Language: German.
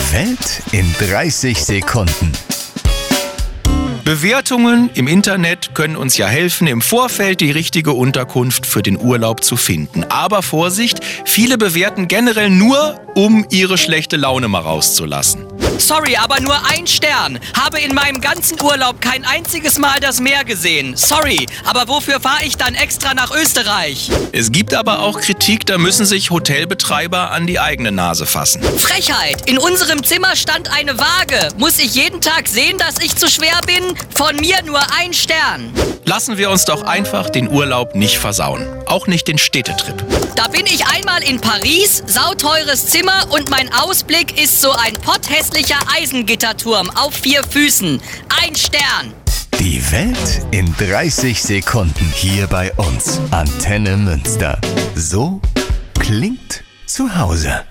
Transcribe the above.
Die Welt in 30 Sekunden. Bewertungen im Internet können uns ja helfen, im Vorfeld die richtige Unterkunft für den Urlaub zu finden. Aber Vorsicht, viele bewerten generell nur, um ihre schlechte Laune mal rauszulassen. Sorry, aber nur 1 Stern. Habe in meinem ganzen Urlaub kein einziges Mal das Meer gesehen. Sorry, aber wofür fahre ich dann extra nach Österreich? Es gibt aber auch Kritik, da müssen sich Hotelbetreiber an die eigene Nase fassen. Frechheit! In unserem Zimmer stand eine Waage. Muss ich jeden Tag sehen, dass ich zu schwer bin? Von mir nur 1 Stern. Lassen wir uns doch einfach den Urlaub nicht versauen. Auch nicht den Städtetrip. Da bin ich einmal in Paris, sauteures Zimmer und mein Ausblick ist so ein potthässlicher Eisengitterturm auf 4 Füßen. 1 Stern. Die Welt in 30 Sekunden hier bei uns. Antenne Münster. So klingt zu Hause.